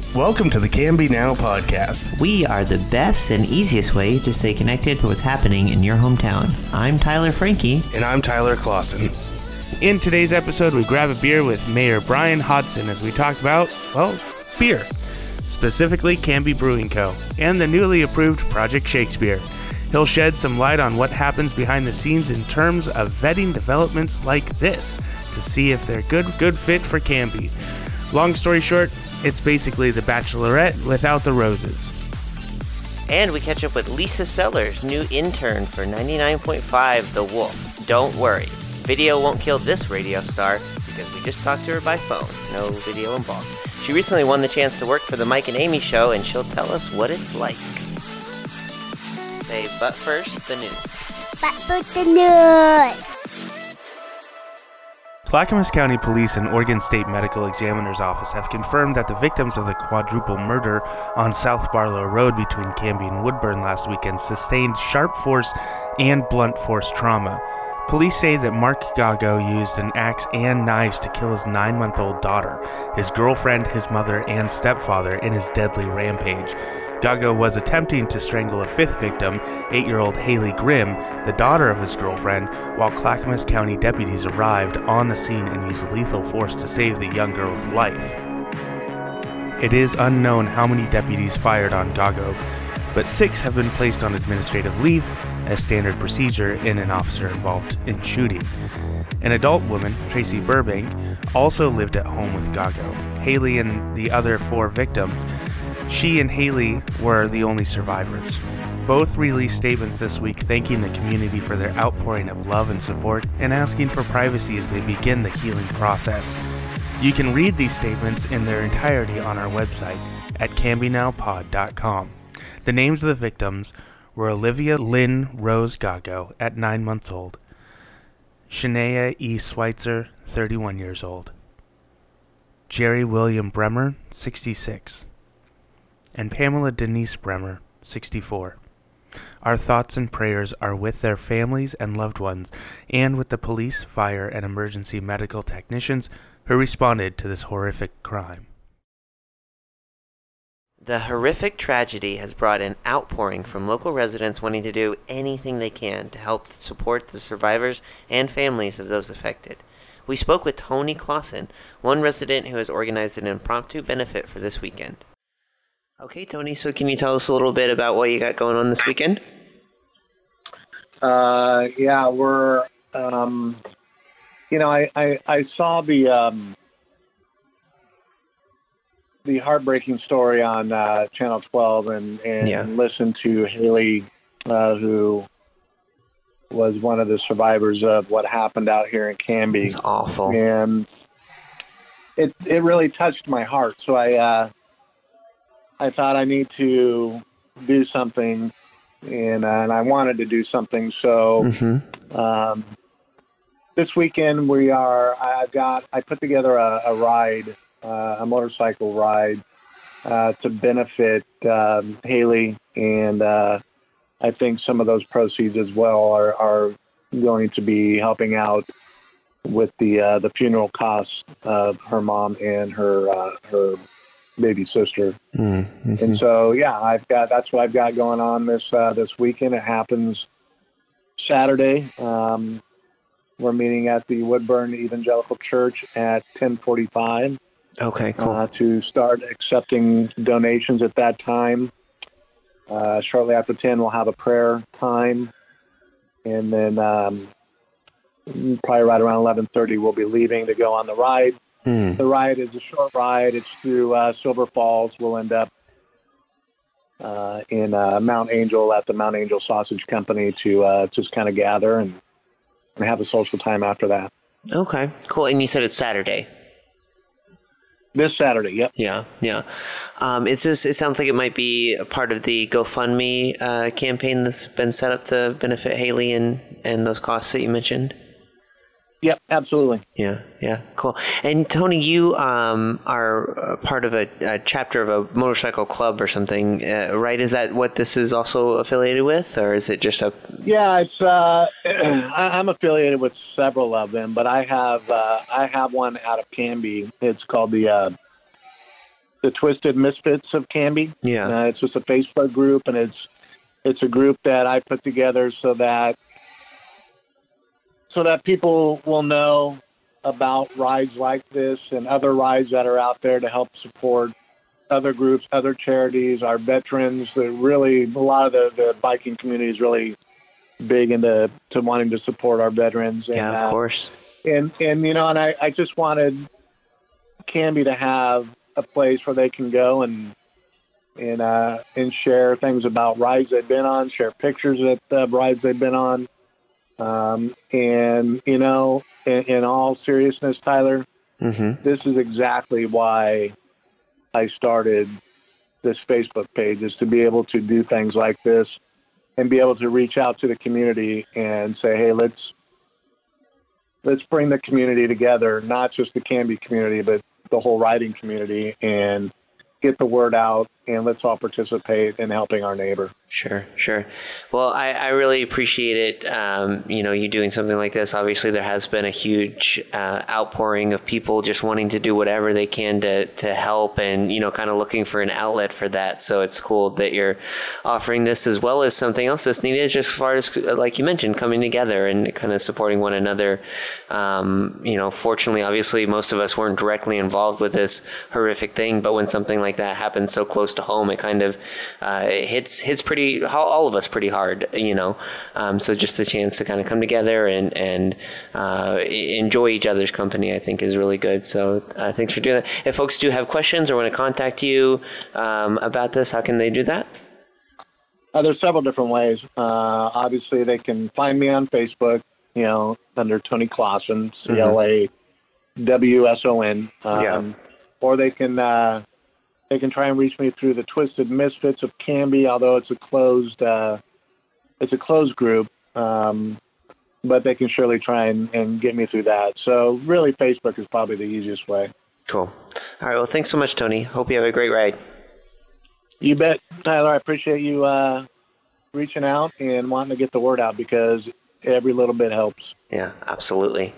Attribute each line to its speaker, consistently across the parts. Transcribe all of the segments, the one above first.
Speaker 1: Welcome to the Can Be Now podcast.
Speaker 2: We are the best and easiest way to stay connected to what's happening in your hometown. I'm Tyler Frankie.
Speaker 1: And I'm Tyler Clausen.
Speaker 3: In today's episode, we grab a beer with Mayor Brian Hodson as we talk about, well, beer. Specifically, Canby Brewing Co. and the newly approved Project Shakespeare. He'll shed some light on what happens behind the scenes in terms of vetting developments like this to see if they're good fit for Canby. Long story short, it's basically The Bachelorette without the roses.
Speaker 2: And we catch up with Lisa Sellers, new intern for 99.5 The Wolf. Don't worry, video won't kill this radio star because we just talked to her by phone. No video involved. She recently won the chance to work for the Mike and Amy show, and she'll tell us what it's like. Say, but first, the news.
Speaker 4: But first, the news.
Speaker 1: Clackamas County Police and Oregon State Medical Examiner's Office have confirmed that the victims of the quadruple murder on South Barlow Road between Canby and Woodburn last weekend sustained sharp force and blunt force trauma. Police say that Mark Gago used an axe and knives to kill his 9-month-old daughter, his girlfriend, his mother, and stepfather in his deadly rampage. Gago was attempting to strangle a fifth victim, 8-year-old Haley Grimm, the daughter of his girlfriend, while Clackamas County deputies arrived on the scene and used lethal force to save the young girl's life. It is unknown how many deputies fired on Gago, but 6 have been placed on administrative leave as standard procedure in an officer involved in shooting. An adult woman, Tracy Burbank, also lived at home with Gago. Haley and the other 4 victims, she and Haley were the only survivors. Both released statements this week thanking the community for their outpouring of love and support and asking for privacy as they begin the healing process. You can read these statements in their entirety on our website at canbynowpod.com. The names of the victims were Olivia Lynn Rose Gago at 9 months old, Shania E. Schweitzer, 31 years old, Jerry William Bremer, 66, and Pamela Denise Bremer, 64. Our thoughts and prayers are with their families and loved ones, and with the police, fire, and emergency medical technicians who responded to this horrific crime.
Speaker 2: The horrific tragedy has brought an outpouring from local residents wanting to do anything they can to help support the survivors and families of those affected. We spoke with Tony Clausen, one resident who has organized an impromptu benefit for this weekend. Okay, Tony, so can you tell us a little bit about what you got going on this weekend?
Speaker 5: Yeah, we're, I saw the heartbreaking story on Channel 12 and listened to Haley, who was one of the survivors of what happened out here in Canby.
Speaker 2: It's awful.
Speaker 5: And it really touched my heart. So I thought I need to do something, and I wanted to do something. So this weekend I put together a ride, a motorcycle ride to benefit Haley, and I think some of those proceeds as well are going to be helping out with the funeral costs of her mom and her baby sister. Mm-hmm. And so, that's what I've got going on this weekend. It happens Saturday. We're meeting at the Woodburn Evangelical Church at 10:45.
Speaker 2: Okay, cool.
Speaker 5: To start accepting donations at that time. Shortly after 10, we'll have a prayer time. And then probably right around 11:30, we'll be leaving to go on the ride. The ride is a short ride. It's through Silver Falls. We'll end up in Mount Angel at the Mount Angel Sausage Company to just kind of gather and have a social time after that.
Speaker 2: Okay, cool. And you said it's Saturday.
Speaker 5: This Saturday, yep.
Speaker 2: Yeah. It sounds like it might be a part of the GoFundMe campaign that's been set up to benefit Haley and those costs that you mentioned.
Speaker 5: Yep, absolutely.
Speaker 2: Yeah, cool. And Tony, you are part of a chapter of a motorcycle club or something, right? Is that what this is also affiliated with, or is it just a?
Speaker 5: Yeah, it's. I'm affiliated with several of them, but I have one out of Canby. It's called the the Twisted Misfits of Canby.
Speaker 2: Yeah.
Speaker 5: It's just a Facebook group, and it's a group that I put together so that people will know about rides like this and other rides that are out there to help support other groups, other charities, our veterans. A lot of the biking community is really big into wanting to support our veterans.
Speaker 2: Yeah,
Speaker 5: and,
Speaker 2: of course.
Speaker 5: And I just wanted Canby to have a place where they can go and share things about rides they've been on, share pictures of rides they've been on. In all seriousness, Tyler, this is exactly why I started this Facebook page, is to be able to do things like this and be able to reach out to the community and say, hey, let's bring the community together, not just the Canby community, but the whole riding community, and get the word out, and let's all participate in helping our neighbor.
Speaker 2: Sure. Well, I really appreciate it. You doing something like this. Obviously, there has been a huge outpouring of people just wanting to do whatever they can to help, and kind of looking for an outlet for that. So it's cool that you're offering this, as well as something else that's needed, just as far as, like you mentioned, coming together and kind of supporting one another. Fortunately, obviously, most of us weren't directly involved with this horrific thing, but when something like that happens so close to home, it kind of hits all of us pretty hard, so just a chance to kind of come together and enjoy each other's company, I think, is really good. So thanks for doing that. If folks do have questions or want to contact you about this, how can they do that?
Speaker 5: There's several different ways. Obviously, they can find me on Facebook, under Tony Clausen, CLAWSON. Or they can try and reach me through the Twisted Misfits of Canby, although it's a closed group. But they can surely try and get me through that. So really, Facebook is probably the easiest way.
Speaker 2: Cool. All right. Well, thanks so much, Tony. Hope you have a great ride.
Speaker 5: You bet, Tyler. I appreciate you reaching out and wanting to get the word out, because every little bit helps.
Speaker 2: Yeah, absolutely.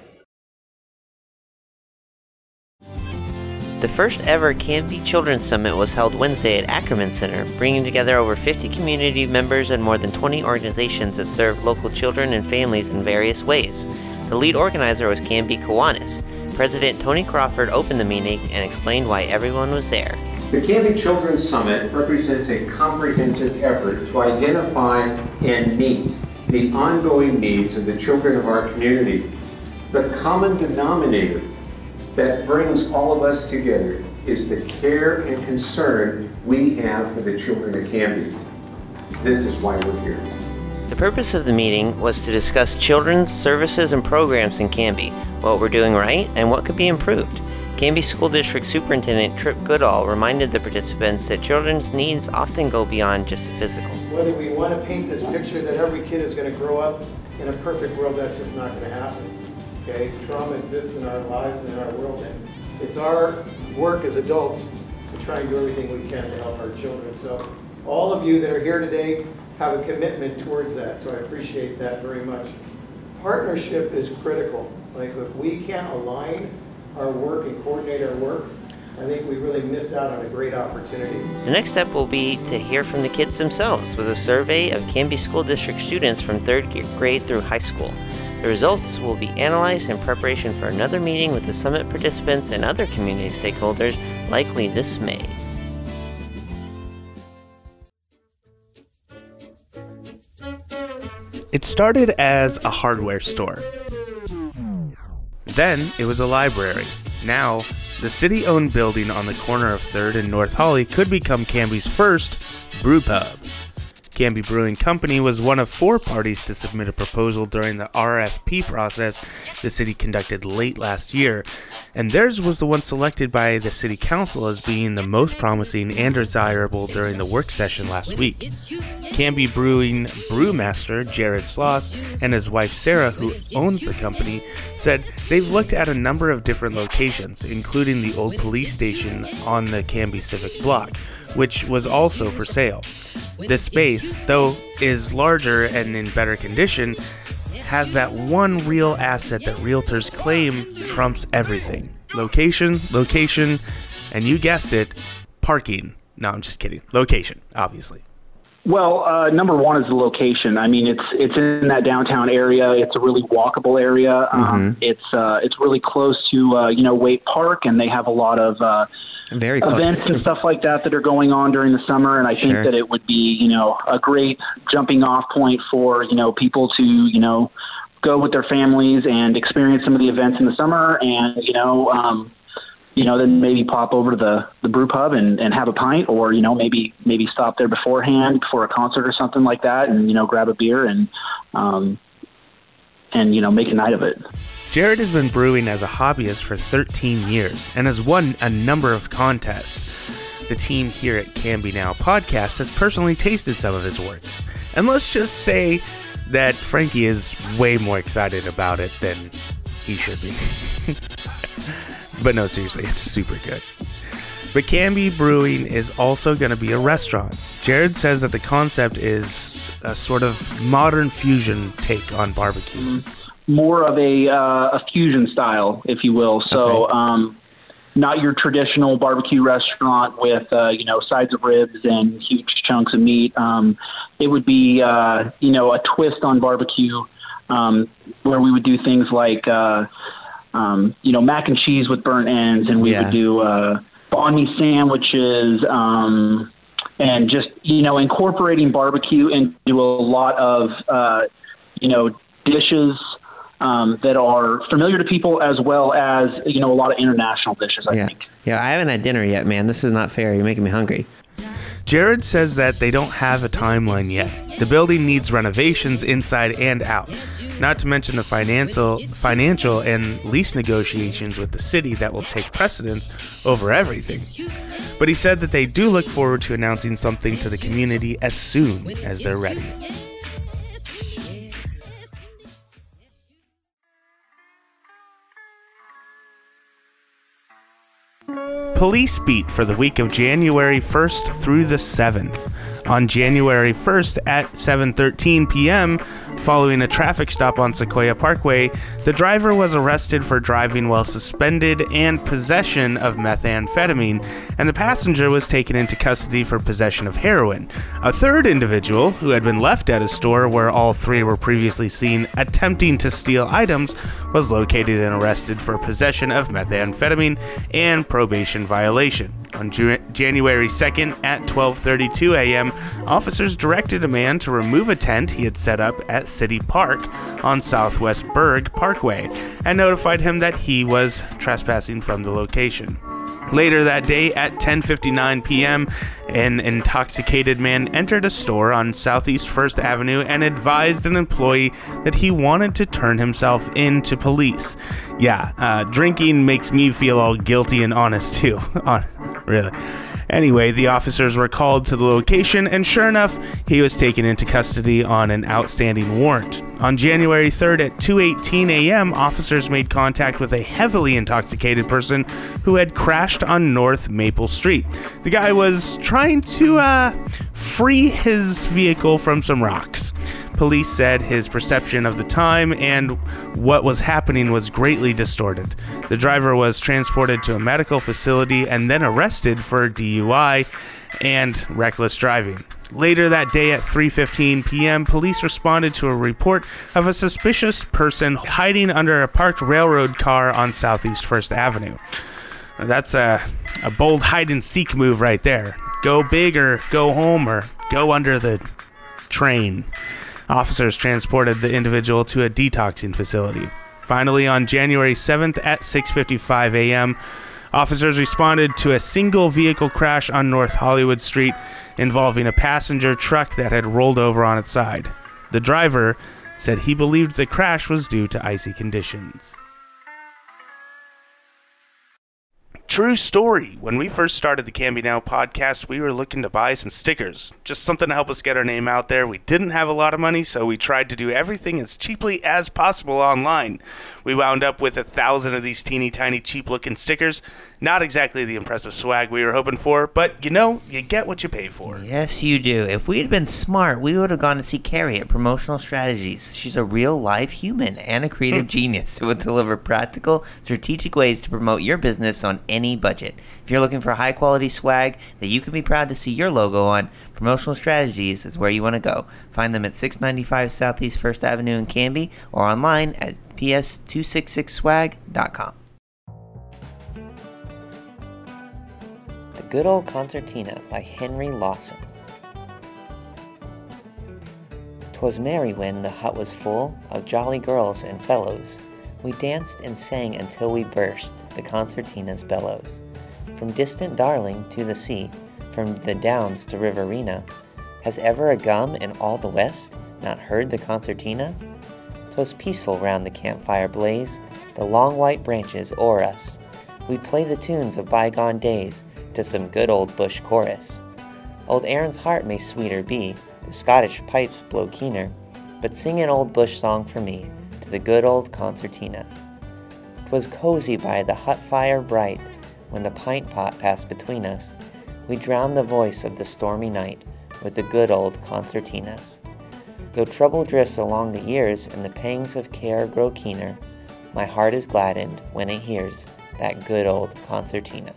Speaker 2: The first ever Canby Children's Summit was held Wednesday at Ackerman Center, bringing together over 50 community members and more than 20 organizations that serve local children and families in various ways. The lead organizer was Canby Kiwanis. President Tony Crawford opened the meeting and explained why everyone was there.
Speaker 6: The Canby Children's Summit represents a comprehensive effort to identify and meet the ongoing needs of the children of our community. The common denominator that brings all of us together is the care and concern we have for the children of Canby. This is why we're here.
Speaker 2: The purpose of the meeting was to discuss children's services and programs in Canby, what we're doing right, and what could be improved. Canby School District Superintendent Trip Goodall reminded the participants that children's needs often go beyond just the physical.
Speaker 7: Whether we want to paint this picture that every kid is going to grow up in a perfect world, that's just not going to happen. Okay, trauma exists in our lives and in our world, and it's our work as adults to try and do everything we can to help our children. So all of you that are here today have a commitment towards that, so I appreciate that very much. Partnership is critical. Like, if we can't align our work and coordinate our work, I think we really miss out on a great opportunity.
Speaker 2: The next step will be to hear from the kids themselves with a survey of Canby School District students from 3rd grade through high school. The results will be analyzed in preparation for another meeting with the summit participants and other community stakeholders, likely this May.
Speaker 3: It started as a hardware store. Then it was a library. Now, the city-owned building on the corner of 3rd and North Holly could become Canby's first brew pub. Canby Brewing Company was one of 4 parties to submit a proposal during the RFP process the city conducted late last year, and theirs was the one selected by the city council as being the most promising and desirable during the work session last week. Canby Brewing brewmaster Jared Sloss and his wife Sarah, who owns the company, said they've looked at a number of different locations, including the old police station on the Canby Civic Block, which was also for sale. This space, though is larger and in better condition, has that one real asset that realtors claim trumps everything. Location, and you guessed it,
Speaker 1: parking. No, I'm just kidding. Location, obviously.
Speaker 8: Well, number one is the location. I mean, it's in that downtown area. It's a really walkable area. It's really close to Waite Park, and they have a lot of
Speaker 2: very close
Speaker 8: events and stuff like that are going on during the summer. And I think that it would be a great jumping off point for people to go with their families and experience some of the events in the summer, and then maybe pop over to the brew pub and have a pint, or, maybe stop there beforehand before a concert or something like that, and, grab a beer and make a night of it.
Speaker 1: Jared has been brewing as a hobbyist for 13 years and has won a number of contests. The team here at Canby Now Podcast has personally tasted some of his works. And let's just say that Frankie is way more excited about it than he should be. But no, seriously, it's super good. But Canby Brewing is also going to be a restaurant. Jared says that the concept is a sort of modern fusion take on barbecue.
Speaker 8: More of a fusion style, if you will. So not your traditional barbecue restaurant with, sides of ribs and huge chunks of meat. It would be, a twist on barbecue where we would do things like mac and cheese with burnt ends, and we would do banh mi sandwiches, and just incorporating barbecue into a lot of dishes that are familiar to people, as well as a lot of international dishes. I think.
Speaker 2: Yeah, I haven't had dinner yet, man. This is not fair. You're making me hungry.
Speaker 1: Jared says that they don't have a timeline yet. The building needs renovations inside and out, not to mention the financial and lease negotiations with the city that will take precedence over everything. But he said that they do look forward to announcing something to the community as soon as they're ready. Police beat for the week of January 1st through the 7th. On January 1st at 7:13 p.m., following a traffic stop on Sequoia Parkway, the driver was arrested for driving while suspended and possession of methamphetamine, and the passenger was taken into custody for possession of heroin. A third individual, who had been left at a store where all three were previously seen attempting to steal items, was located and arrested for possession of methamphetamine and probation violation. On January 2nd at 12:32 a.m., officers directed a man to remove a tent he had set up at City Park on Southwest Berg Parkway and notified him that he was trespassing from the location. Later that day at 10:59 p.m., an intoxicated man entered a store on Southeast 1st Avenue and advised an employee that he wanted to turn himself in to police. Drinking makes me feel all guilty and honest too. Really. Anyway, the officers were called to the location, and sure enough, he was taken into custody on an outstanding warrant. On January 3rd at 2:18 a.m., officers made contact with a heavily intoxicated person who had crashed on North Maple Street. The guy was trying to free his vehicle from some rocks. Police said his perception of the time and what was happening was greatly distorted. The driver was transported to a medical facility and then arrested for DUI and reckless driving. Later that day at 3:15 p.m., police responded to a report of a suspicious person hiding under a parked railroad car on Southeast 1st Avenue. That's a bold hide-and-seek move right there. Go big or go home or go under the train. Officers transported the individual to a detoxing facility. Finally, on January 7th at 6:55 a.m., officers responded to a single vehicle crash on North Hollywood Street involving a passenger truck that had rolled over on its side. The driver said he believed the crash was due to icy conditions. True story. When we first started the Canby Now podcast, we were looking to buy some stickers. Just something to help us get our name out there. We didn't have a lot of money, so we tried to do everything as cheaply as possible online. We wound up with 1,000 of these teeny tiny cheap looking stickers, Not exactly the impressive swag we were hoping for, but you get what you pay for.
Speaker 2: Yes, you do. If we had been smart, we would have gone to see Carrie at Promotional Strategies. She's a real live human and a creative genius who will deliver practical, strategic ways to promote your business on any budget. If you're looking for high quality swag that you can be proud to see your logo on, Promotional Strategies is where you want to go. Find them at 695 Southeast 1st Avenue in Canby or online at ps266swag.com. The Good Old Concertina by Henry Lawson. 'Twas merry when the hut was full of jolly girls and fellows. We danced and sang until we burst the concertina's bellows. From distant Darling to the sea, from the Downs to Riverina, has ever a gum in all the West not heard the concertina? 'Twas peaceful round the campfire blaze, the long white branches o'er us. We'd play the tunes of bygone days to some good old bush chorus. Old Aaron's heart may sweeter be, the Scottish pipes blow keener, but sing an old bush song for me to the good old concertina. 'Twas cozy by the hut fire bright, when the pint pot passed between us. We drowned the voice of the stormy night with the good old concertinas. Though trouble drifts along the years and the pangs of care grow keener, my heart is gladdened when it hears that good old concertina.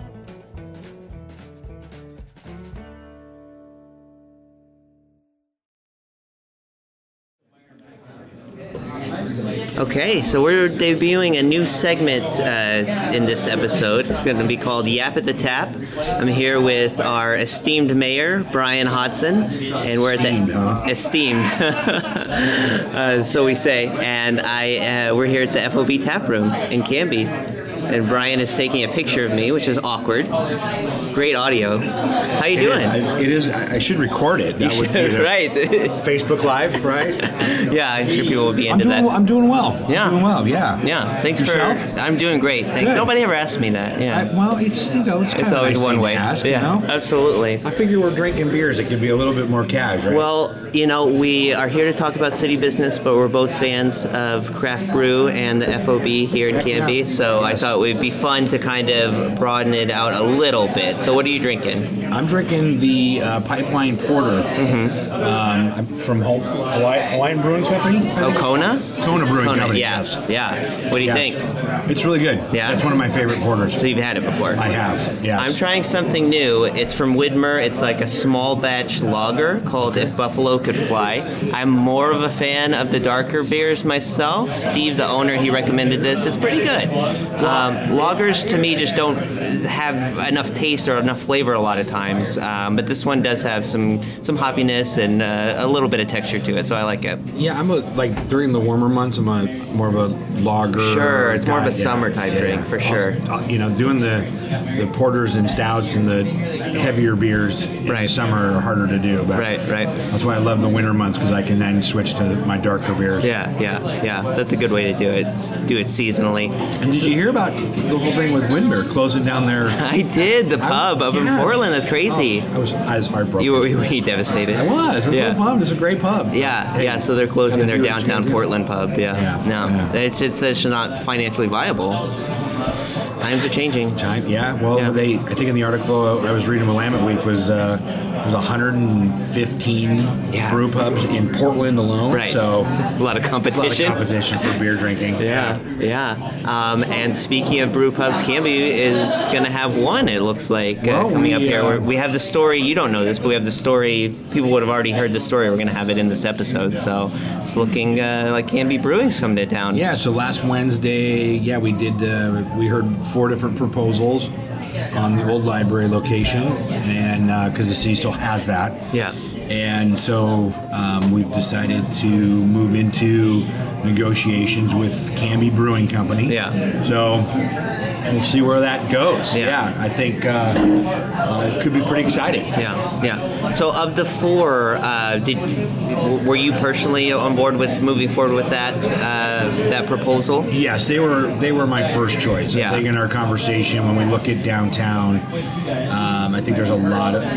Speaker 2: Okay, so we're debuting a new segment in this episode. It's going to be called Yap at the Tap. I'm here with our esteemed mayor, Brian Hodson, and we're at the esteemed, so we say, and we're here at the FOB Tap Room in Canby. And Brian is taking a picture of me, which is awkward. Great audio. How you doing?
Speaker 9: It is. I should record it. That would be
Speaker 2: right.
Speaker 9: Facebook Live, right?
Speaker 2: Yeah, I'm sure people will be into that.
Speaker 9: I'm doing well.
Speaker 2: Yeah.
Speaker 9: Doing well. Yeah.
Speaker 2: Yeah. Thanks
Speaker 9: Yourself?
Speaker 2: I'm doing great. Thanks.
Speaker 9: Good.
Speaker 2: Nobody ever asked me that. Yeah.
Speaker 9: It's kind
Speaker 2: It's
Speaker 9: of
Speaker 2: always
Speaker 9: nice
Speaker 2: one
Speaker 9: thing
Speaker 2: way.
Speaker 9: to ask,
Speaker 2: Yeah.
Speaker 9: you know?
Speaker 2: Absolutely.
Speaker 9: I figure we're drinking beers. It can be a little bit more cash, right?
Speaker 2: Well, we are here to talk about city business, but we're both fans of craft brew and the FOB here in Canby, so I thought it would be fun to kind of broaden it out a little bit. So what are you drinking?
Speaker 9: I'm drinking the Pipeline Porter. I'm from Hawaiian Brewing Company.
Speaker 2: Oh, Kona?
Speaker 9: Kona Brewing Company.
Speaker 2: Yeah.
Speaker 9: Yes.
Speaker 2: Yeah. What do you think?
Speaker 9: It's really good.
Speaker 2: Yeah?
Speaker 9: It's one of my favorite porters.
Speaker 2: So you've had it before?
Speaker 9: I have, yes.
Speaker 2: I'm trying something new. It's from Widmer. It's like a small batch lager called If Buffalo Could Fly. I'm more of a fan of the darker beers myself. Steve, the owner, he recommended this. It's pretty good. Lagers, to me, just don't have enough taste or enough flavor a lot of times. But this one does have some hoppiness and a little bit of texture to it, so I like it.
Speaker 9: Yeah, during the warmer months, I'm more of a lager.
Speaker 2: Sure, it's more of a summer type drink for sure.
Speaker 9: Doing the porters and stouts and the heavier beers in the summer are harder to do. But
Speaker 2: right.
Speaker 9: That's why I love the winter months, because I can then switch to my darker beers.
Speaker 2: Yeah. That's a good way to do it. Do it seasonally.
Speaker 9: And did you hear about the whole thing with Widmer closing down their?
Speaker 2: I did. The pub up in Portland. That's crazy.
Speaker 9: I was heartbroken.
Speaker 2: Were you devastated?
Speaker 9: I was. It's a pub. It's a great pub.
Speaker 2: Yeah. So they're closing their downtown Portland pub. Yeah. No, it's just not financially viable. Times are changing.
Speaker 9: I think in the article I was reading Willamette Week was 115 brew pubs in Portland alone.
Speaker 2: Right.
Speaker 9: So
Speaker 2: a lot of competition.
Speaker 9: For beer drinking.
Speaker 2: Yeah. And speaking of brew pubs, Canby is going to have one, it looks like, coming up here. We have the story. You don't know this, but we have the story. People would have already heard the story. We're going to have it in this episode. So it's looking like Canby Brewing's coming to town.
Speaker 9: Yeah, so last Wednesday, we did, we heard 4 different proposals on the old library location, and because the city still has that.
Speaker 2: Yeah.
Speaker 9: And so we've decided to move into negotiations with Canby Brewing Company.
Speaker 2: Yeah.
Speaker 9: So we'll see where that goes.
Speaker 2: Yeah.
Speaker 9: I think it could be pretty exciting.
Speaker 2: Yeah. So of the 4, were you personally on board with moving forward with that proposal?
Speaker 9: Yes, they were my first choice.
Speaker 2: Yeah.
Speaker 9: I think in our conversation, when we look at downtown, I think there's a lot of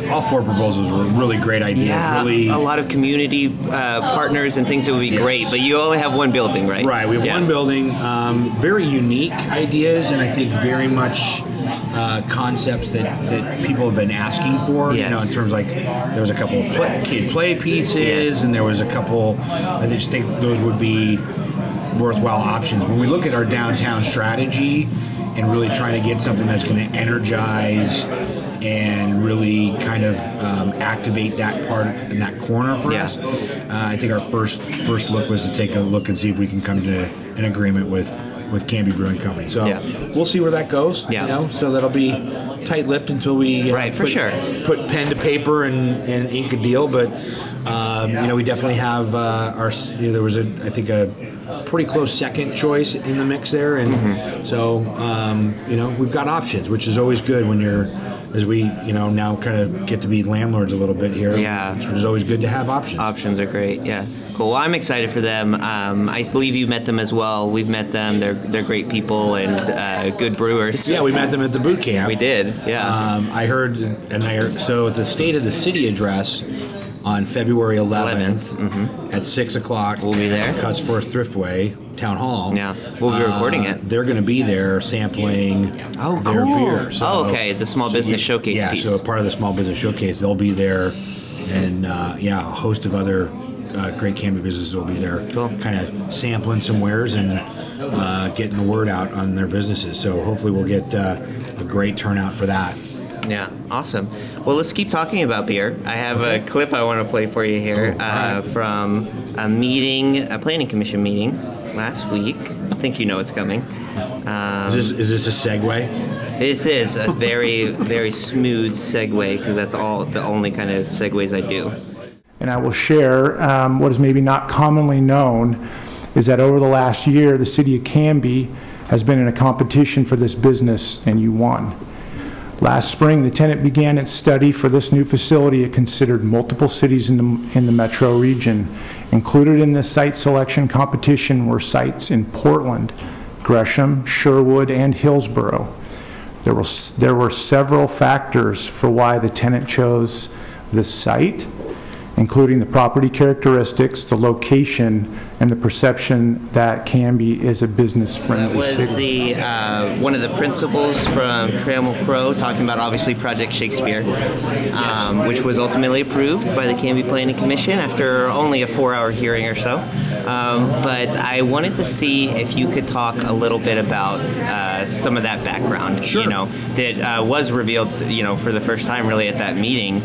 Speaker 9: all 4 proposals were really great ideas.
Speaker 2: Yeah,
Speaker 9: really,
Speaker 2: a lot of community partners and things that would be great, but you only have one building, right?
Speaker 9: Right, we have one building, very unique ideas, and I think very much concepts that people have been asking for.
Speaker 2: Yes.
Speaker 9: In terms like there was a couple of kid play pieces, and there was a couple. I just think those would be worthwhile options when we look at our downtown strategy and really trying to get something that's going to energize and really kind of activate that part in that corner for us. I think our first look was to take a look and see if we can come to an agreement with Canby Brewing Company. So we'll see where that goes. So that'll be tight-lipped until we put pen to paper and ink a deal. But we definitely have there was I think a pretty close second choice in the mix there, and so we've got options, which is always good when you're. As we, now kind of get to be landlords a little bit here. Yeah. Which is always good to have options.
Speaker 2: Options are great, yeah. Cool. Well, I'm excited for them. I believe you met them as well. We've met them. They're great people and good brewers.
Speaker 9: Yeah, we met them at the boot camp.
Speaker 2: We did, yeah.
Speaker 9: I heard, so at the State of the City address on February 11th at 6 o'clock.
Speaker 2: We'll be there.
Speaker 9: Cutsforth Thriftway Town Hall.
Speaker 2: Yeah, we'll be recording it.
Speaker 9: They're going to be there sampling their beer.
Speaker 2: So, okay, the small business showcase piece.
Speaker 9: Yeah, so part of the small business showcase, they'll be there, and a host of other great Canby businesses will be there, kind of sampling some wares and getting the word out on their businesses. So hopefully we'll get a great turnout for that.
Speaker 2: Yeah, awesome. Well, let's keep talking about beer. I have a clip I want to play for you here from a planning commission meeting last week. I think you know it's coming.
Speaker 9: Is this a segue?
Speaker 2: This is a very, very smooth segue because that's the only kind of segues I do.
Speaker 10: And I will share what is maybe not commonly known is that over the last year, the city of Canby has been in a competition for this business, and you won. Last spring, the tenant began its study for this new facility. It considered multiple cities in the metro region. Included in this site selection competition were sites in Portland, Gresham, Sherwood, and Hillsborough. There were several factors for why the tenant chose this site, including the property characteristics, the location, and the perception that Canby is a business-friendly
Speaker 2: city. That was one of the principals from Trammell Crow talking about, obviously, Project Shakespeare, which was ultimately approved by the Canby Planning Commission after only a 4-hour hearing or so. But I wanted to see if you could talk a little bit about some of that background, that was revealed, for the first time really at that meeting,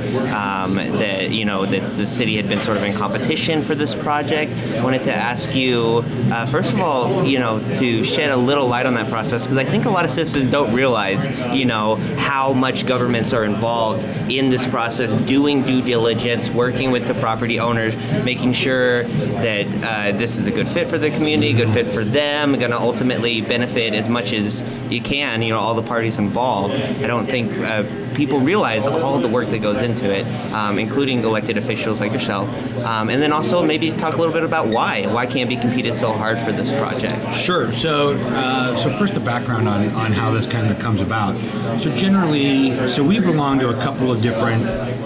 Speaker 2: that the city had been sort of in competition for this project. I wanted to ask you, first of all, to shed a little light on that process, because I think a lot of citizens don't realize, how much governments are involved in this process, doing due diligence, working with the property owners, making sure that this is a good fit for the community, good fit for them, going to ultimately benefit as much as you can, all the parties involved. I don't think people realize all the work that goes into it, including elected officials like yourself. And then also maybe talk a little bit about why Canby competed so hard for this project.
Speaker 9: Sure. So first the background on how this kind of comes about. So generally, we belong to a couple of different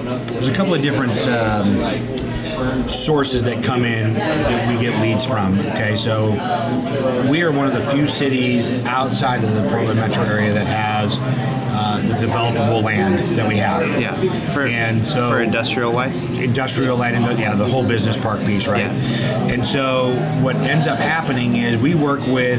Speaker 9: sources that come in that we get leads from. Okay, so we are one of the few cities outside of the Portland metro area that has the developable land that we have.
Speaker 2: Yeah. For industrial wise?
Speaker 9: Industrial land, the whole business park piece, right? Yeah. And so what ends up happening is we work with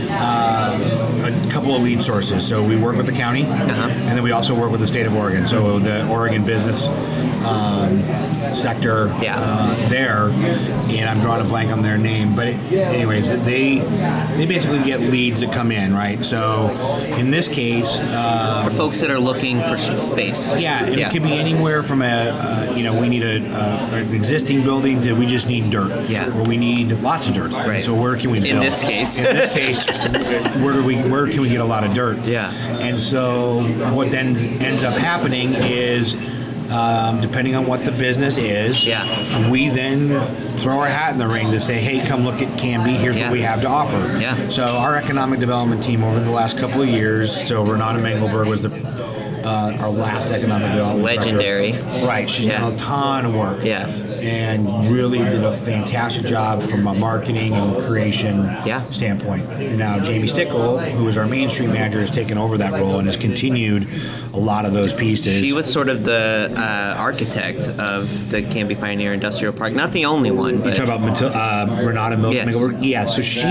Speaker 9: a couple of lead sources. So we work with the county, and then we also work with the state of Oregon. So the Oregon business sector there, and I'm drawing a blank on their name, but anyways, they basically get leads that come in, right? So in this case,
Speaker 2: for folks that are looking for space,
Speaker 9: it could be anywhere from we need an existing building to we just need dirt, or we need lots of dirt.
Speaker 2: Right.
Speaker 9: So where can we build?
Speaker 2: In this case,
Speaker 9: where can we get a lot of dirt?
Speaker 2: Yeah.
Speaker 9: And so what then ends up happening is, depending on what the business is, we then throw our hat in the ring to say, hey, come look at Canby, here's what we have to offer. Yeah. So our economic development team over the last couple of years, so Renata Mengelberg was the our last economic development
Speaker 2: legendary
Speaker 9: director. Right, she's done a ton of work.
Speaker 2: Yeah.
Speaker 9: And really did a fantastic job from a marketing and creation standpoint. And now Jamie Stickle, who is our Main Street manager, has taken over that role and has continued a lot of those pieces.
Speaker 2: She was sort of the architect of the Canby Pioneer Industrial Park. Not the only one, but...
Speaker 9: You're talking about Renata Milk. Yeah,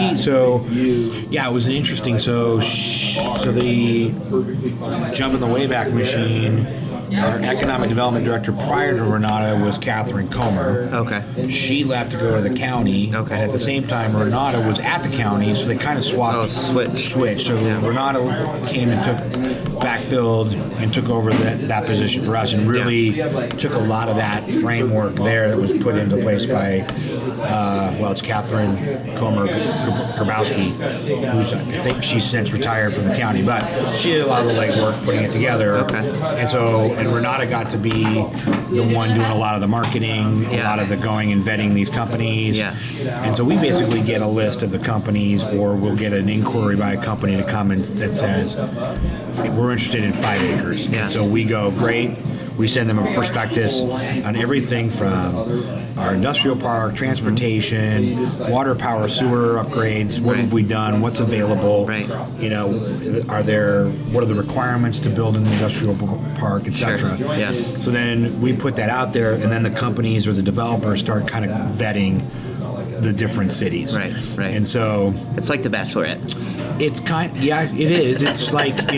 Speaker 9: it was an interesting... So the jump in the Wayback Machine... Our economic development director prior to Renata was Catherine Comer.
Speaker 2: Okay.
Speaker 9: She left to go to the county. Okay. And at the same time, Renata was at the county, so they kind of swapped. Switch. So Renata came and backfilled and took over that position for us, and really took a lot of that framework there that was put into place by, it's Catherine Comer Grabowski, who's, I think she's since retired from the county, but she did a lot of the legwork putting it together. Okay. And Renata got to be the one doing a lot of the marketing, a lot of the going and vetting these companies. Yeah. And so we basically get a list of the companies, or we'll get an inquiry by a company to come and that says, we're interested in 5 acres. Yeah. And so we go, great. We send them a prospectus on everything from our industrial park, transportation, water, power, sewer upgrades. What have we done? What's available? Right. What are the requirements to build an industrial park, etc. Sure. Yeah. So then we put that out there, and then the companies or the developers start kind of vetting the different cities. Right. And so
Speaker 2: it's like The Bachelorette.
Speaker 9: It's it is. It's like,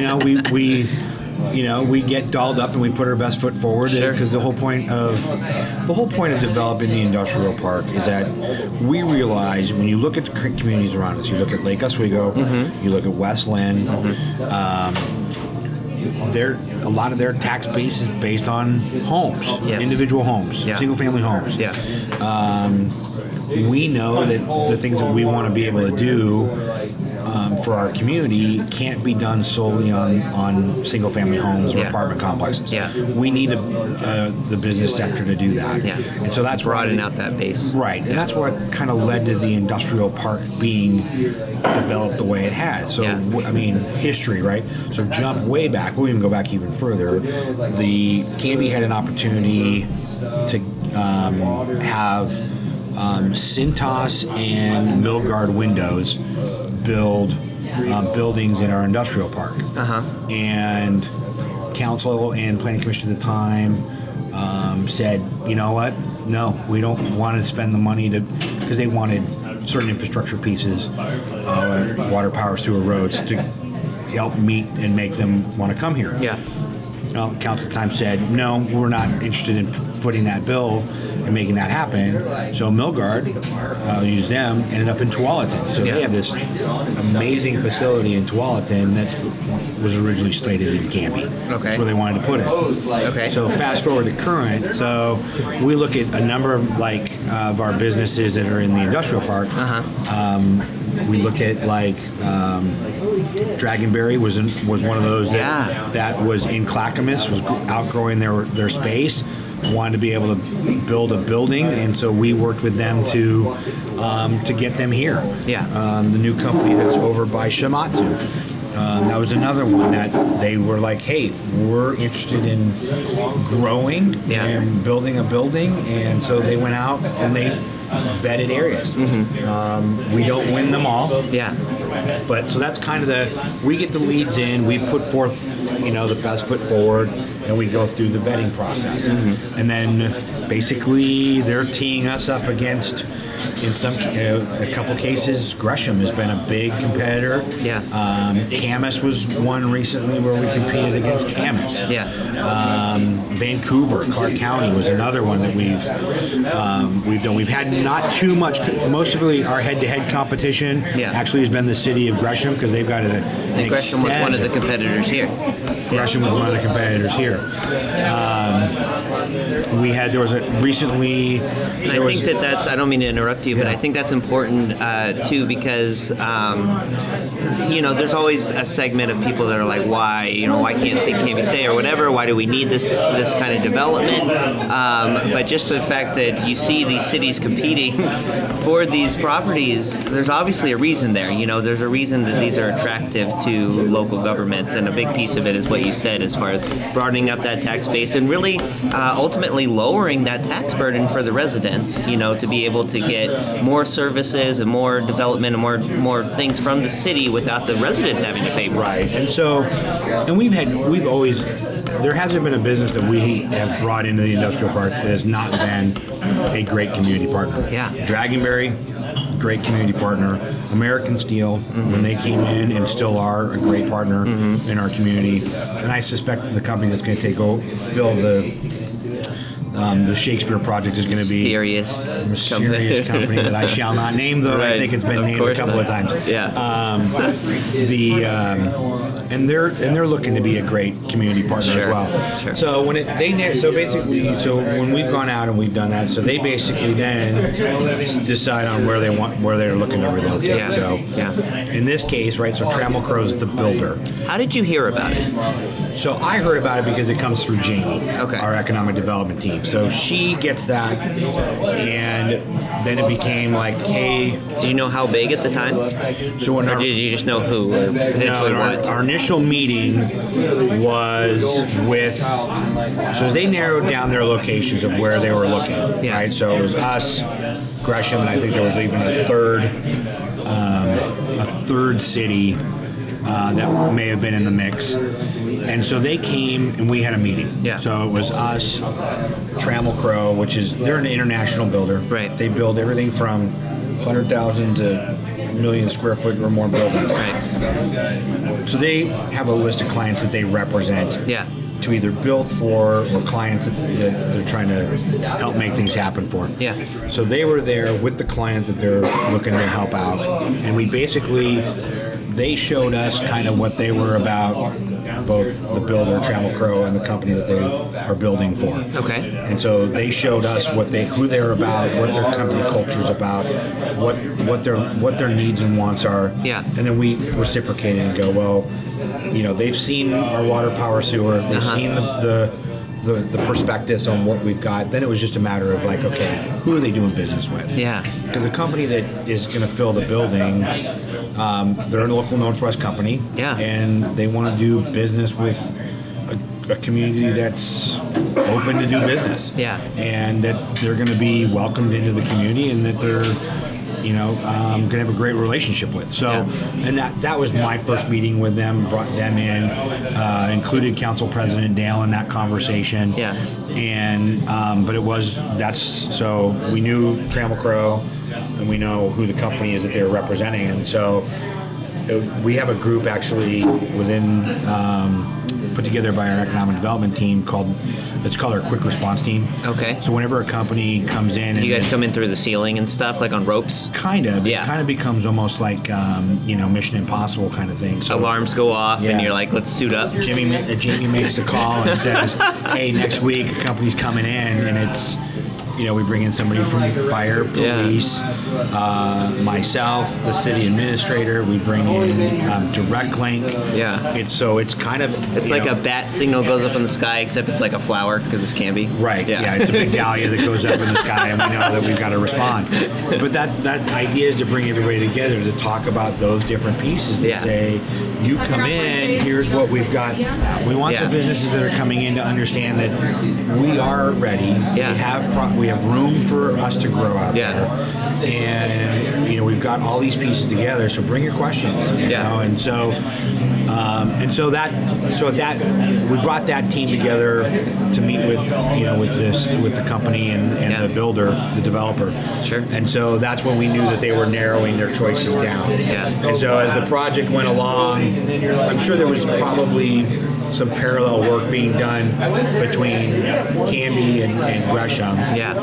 Speaker 9: we get dolled up and we put our best foot forward, because the whole point of developing the industrial park is that we realize when you look at the communities around us, you look at Lake Oswego, you look at West Lynn, a lot of their tax base is based on homes, individual homes, single family homes. We know that the things that we want to be able to do for our community can't be done solely on single-family homes or apartment complexes. Yeah. We need the business sector to do that. Yeah. And so that's
Speaker 2: broaden out that base.
Speaker 9: Right. And that's what kind of led to the industrial park being developed the way it has. So, history, right? So jump way back. We'll even go back even further. The Canby had an opportunity to have Cintas and Milgard Windows build buildings in our industrial park. And council and planning commission at the time said, you know what? No, we don't want to spend the money because they wanted certain infrastructure pieces, water, power, sewer, roads, to help meet and make them want to come here. Yeah. Council at the time said, no, we're not interested in footing that bill and making that happen. So Milgard, used them, ended up in Tualatin. So they have this amazing facility in Tualatin that was originally slated in Canby. Okay. That's where they wanted to put it. Okay. So fast forward to current. So we look at a number of of our businesses that are in the industrial park. We look at Dragonberry was one of those that was in Clackamas, was outgrowing their space, wanted to be able to build a building, and so we worked with them to get them here. Yeah. The new company that's over by Shimatsu. That was another one that they were like, hey, we're interested in growing and building a building, and so they went out and they vetted areas. We don't win them all. Yeah. But so that's kind of we get the leads in, we put forth, the best foot forward, and we go through the vetting process. And then basically they're teeing us up against, in a couple cases, Gresham has been a big competitor. Yeah. Camas was one recently where we competed against Camas. Yeah. Vancouver, Clark County was another one that we've done. We've had not too much. Most of our head-to-head competition actually has been the city of Gresham, because they've got an
Speaker 2: Gresham was one of the competitors here.
Speaker 9: Gresham was one of the competitors here. there was a recently.
Speaker 2: And I think that's, I don't mean to interrupt you, but I think that's important too, because, there's always a segment of people that are like, why can't Canby stay or whatever? Why do we need this kind of development? But just the fact that you see these cities competing for these properties, there's obviously a reason there. There's a reason that these are attractive to local governments, and a big piece of it is what you said as far as broadening up that tax base and really ultimately lowering that tax burden for the residents, to be able to get more services and more development and more things from the city without the residents having to pay more.
Speaker 9: Right. And so, there hasn't been a business that we have brought into the industrial park that has not been a great community partner.
Speaker 2: Yeah.
Speaker 9: Dragonberry, great community partner. American Steel, when they came in and still are a great partner in our community. And I suspect the company that's going to fill the Shakespeare project is going to be a mysterious company that I shall not name, though. Right. I think it's been named a couple of times.
Speaker 2: Yeah.
Speaker 9: And they're looking to be a great community partner as well.
Speaker 2: Sure.
Speaker 9: So when when we've gone out and we've done that, so they basically then decide on where they're looking to relocate.
Speaker 2: Yeah.
Speaker 9: So in this case, right? So Trammell Crow's the builder.
Speaker 2: How did you hear about it?
Speaker 9: So I heard about it because it comes through Jamie,
Speaker 2: okay,
Speaker 9: our economic development team. So she gets that, and then it became like, hey.
Speaker 2: Do you know how big at the time?
Speaker 9: So
Speaker 2: or did you just know who? Or potentially what?
Speaker 9: Our initial meeting was with. So as they narrowed down their locations of where they were looking, right? So it was us, Gresham, and I think there was even a third city that may have been in the mix. And so they came and we had a meeting.
Speaker 2: Yeah.
Speaker 9: So it was us, Trammell Crow, they're an international builder.
Speaker 2: Right.
Speaker 9: They build everything from 100,000 to a million square foot or more buildings.
Speaker 2: Right.
Speaker 9: So they have a list of clients that they represent.
Speaker 2: Yeah.
Speaker 9: To either build for or clients that they're trying to help make things happen for.
Speaker 2: Yeah.
Speaker 9: So they were there with the client that they're looking to help out, and they showed us kind of what they were about, both the builder, Trammell Crow, and the company that they are building for.
Speaker 2: Okay.
Speaker 9: And so they showed us who they're about, what their company culture is about, what their needs and wants are.
Speaker 2: Yeah.
Speaker 9: And then we reciprocated and go, well, they've seen our water, power, sewer. They've seen the prospectus on what we've got. Then it was just a matter of like, okay, who are they doing business with?
Speaker 2: Yeah.
Speaker 9: Because the company that is going to fill the building, they're a local Northwest company.
Speaker 2: Yeah.
Speaker 9: And they want to do business with a community that's open to do business.
Speaker 2: Yeah.
Speaker 9: And that they're going to be welcomed into the community, and that they're going to have a great relationship with. So, and that was my first meeting with them, brought them in, included Council President Dale in that conversation.
Speaker 2: Yeah.
Speaker 9: And, so we knew Trammell Crow, and we know who the company is that they're representing. And so we have a group actually within, put together by our economic development team it's called our quick response team.
Speaker 2: Okay.
Speaker 9: So whenever a company comes in,
Speaker 2: you guys come in through the ceiling and stuff, like on ropes?
Speaker 9: Kind of.
Speaker 2: Yeah.
Speaker 9: It kind of becomes almost like, Mission Impossible kind of thing. So
Speaker 2: alarms go off and you're like, let's suit up.
Speaker 9: Jamie makes the call and says, hey, next week a company's coming in, and it's, we bring in somebody from fire, police, myself, the city administrator. We bring in Direct Link.
Speaker 2: Yeah.
Speaker 9: It's kind of...
Speaker 2: It's like a bat signal goes up in the sky, except it's like a flower, because it's Canby.
Speaker 9: Right. Yeah. It's a big dahlia that goes up in the sky, and we know that we've got to respond. But that idea is to bring everybody together to talk about those different pieces, to say, you come in, here's what we've got. We want the businesses that are coming in to understand that we are ready.
Speaker 2: Yeah.
Speaker 9: We have room for us to grow out there, and we've got all these pieces together. So bring your questions, you know. And so we brought that team together to meet with the company and the builder, the developer.
Speaker 2: Sure.
Speaker 9: And so that's when we knew that they were narrowing their choices down.
Speaker 2: Yeah.
Speaker 9: And so as the project went along, I'm sure there was probably some parallel work being done between Canby and Gresham.
Speaker 2: Yeah. Yeah.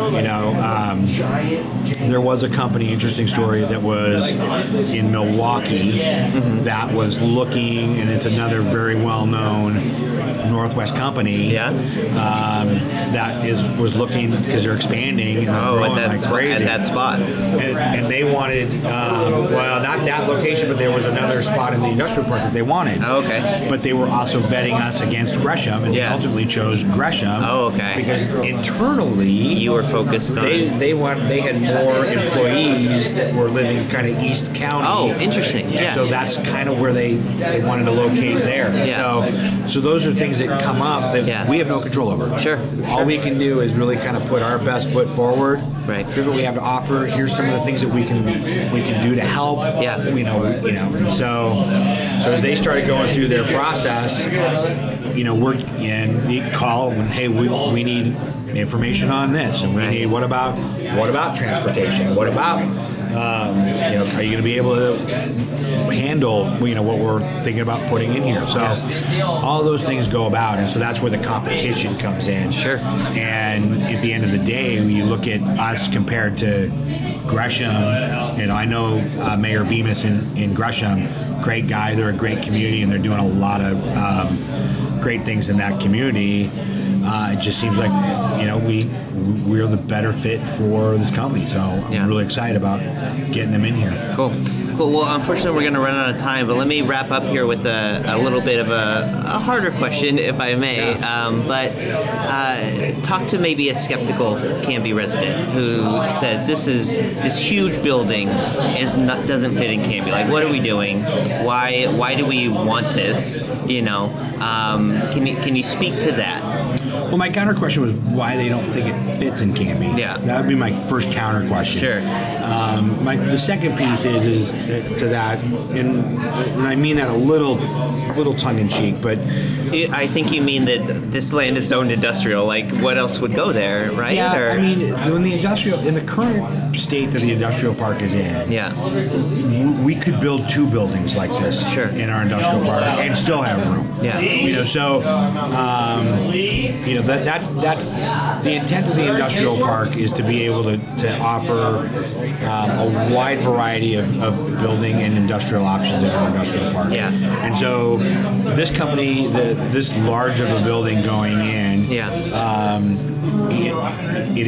Speaker 9: There was a company, interesting story, that was in Milwaukee that was looking, and it's another very well-known Northwest company.
Speaker 2: Yeah.
Speaker 9: That was looking because they're expanding and they're growing like crazy.
Speaker 2: At that spot.
Speaker 9: And they wanted, not that location, but there was another spot in the industrial park that they wanted.
Speaker 2: Oh, okay.
Speaker 9: But they were also vetting us against Gresham, and they ultimately chose Gresham.
Speaker 2: Oh, okay.
Speaker 9: Because internally,
Speaker 2: you were focused on
Speaker 9: they had more employees that were living kind of East County.
Speaker 2: Oh, interesting.
Speaker 9: And
Speaker 2: yeah.
Speaker 9: so that's kind of where they wanted to locate there.
Speaker 2: Yeah.
Speaker 9: So those are things that come up that we have no control over.
Speaker 2: Sure.
Speaker 9: All we can do is really kind of put our best foot forward.
Speaker 2: Right.
Speaker 9: Here's what we have to offer. Here's some of the things that we can do to help.
Speaker 2: Yeah.
Speaker 9: So as they started going through their process, we call and hey, we need information on this, and we need what about transportation? What about are you going to be able to handle what we're thinking about putting in here? So all those things go about, and so that's where the competition comes in.
Speaker 2: Sure.
Speaker 9: And at the end of the day, when you look at us compared to Gresham, I know Mayor Bemis in Gresham, great guy. They're a great community, and they're doing a lot of great things in that community. It just seems like we're the better fit for this company, so I'm really excited about getting them in here.
Speaker 2: Cool. Well, unfortunately, we're going to run out of time, but let me wrap up here with a little bit of a harder question, if I may. But talk to maybe a skeptical Canby resident who says this huge building doesn't fit in Canby. Like, what are we doing? Why do we want this? Can you speak to that?
Speaker 9: Well, my counter question was why they don't think it fits in Canby.
Speaker 2: Yeah,
Speaker 9: that would be my first counter question.
Speaker 2: Sure.
Speaker 9: The second piece is to that, and I mean that a little tongue in cheek, but
Speaker 2: I think you mean that this land is zoned industrial. Like, what else would go there, right?
Speaker 9: Yeah, when in the current state that the industrial park is in, we could build 2 buildings like this in our industrial park and still have room.
Speaker 2: Yeah.
Speaker 9: That's the intent of the industrial park is to be able to offer a wide variety of building and industrial options in our industrial park.
Speaker 2: Yeah.
Speaker 9: And so this company, this large of a building going in, it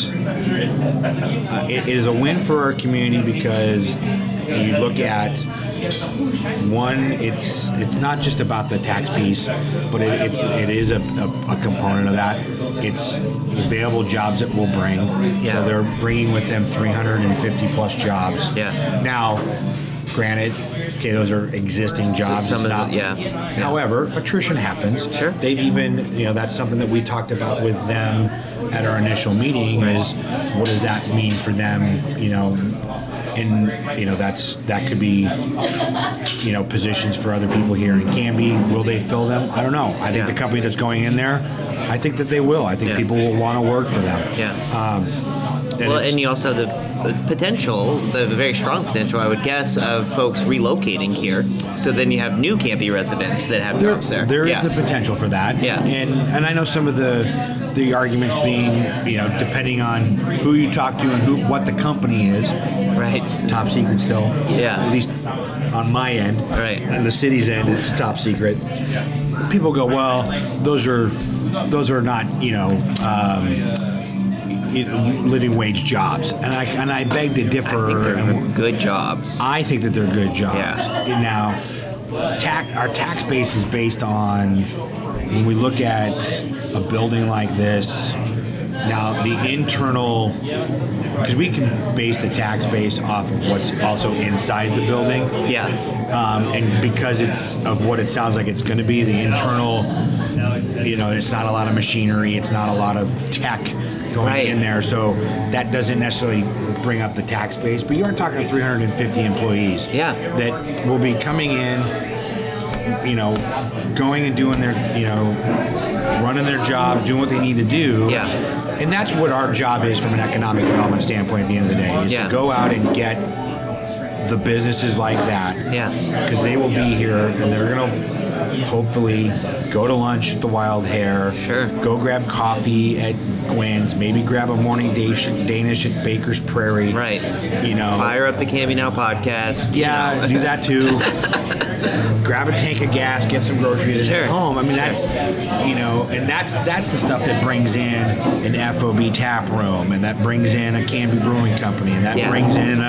Speaker 9: is a win for our community because you look at one, it's not just about the tax piece, but it is a component of that. It's available jobs that we'll bring.
Speaker 2: Yeah.
Speaker 9: So they're bringing with them 350 plus jobs.
Speaker 2: Yeah.
Speaker 9: Now, granted, those are existing jobs. However, attrition happens.
Speaker 2: Sure.
Speaker 9: They've even, that's something that we talked about with them at our initial meeting is what does that mean for them, and that could be positions for other people here in Canby. Will they fill them? I don't know. I think the company that's going in there, I think that they will. I think people will want to work for them.
Speaker 2: And you also the potential, the very strong potential, I would guess, of folks relocating here. So then you have new Canby residents that have jobs there.
Speaker 9: There is the potential for that.
Speaker 2: Yeah.
Speaker 9: And I know some of the arguments being, depending on who you talk to and what the company is.
Speaker 2: Right.
Speaker 9: Top secret still.
Speaker 2: Yeah.
Speaker 9: At least on my end.
Speaker 2: Right.
Speaker 9: And the city's end, it's top secret. People go, well, those are not, living wage jobs, and I beg to differ.
Speaker 2: I think they're good jobs.
Speaker 9: I think that they're good jobs.
Speaker 2: Yeah.
Speaker 9: Now, our tax base is based on when we look at a building like this. Now, the internal, because we can base the tax base off of what's also inside the building.
Speaker 2: Yeah.
Speaker 9: And because it's of what it sounds like it's going to be, the internal, it's not a lot of machinery, it's not a lot of tech going in there, so that doesn't necessarily bring up the tax base. But you are talking 350 employees that will be coming in, going and doing their, running their jobs, doing what they need to do.
Speaker 2: Yeah.
Speaker 9: And that's what our job is from an economic development standpoint at the end of the day, is to go out and get the businesses like that.
Speaker 2: Yeah.
Speaker 9: Because they will be here, and they're going to hopefully go to lunch at the Wild Hare.
Speaker 2: Sure.
Speaker 9: Go grab coffee at Gwen's. Maybe grab a morning Danish at Baker's Prairie.
Speaker 2: Right.
Speaker 9: You know.
Speaker 2: Fire up the Canby Now podcast.
Speaker 9: Yeah, do that too. Grab a tank of gas, get some groceries at home. I mean, that's, you know, and that's the stuff that brings in an FOB tap room, and that brings in a Canby Brewing Company, and that brings in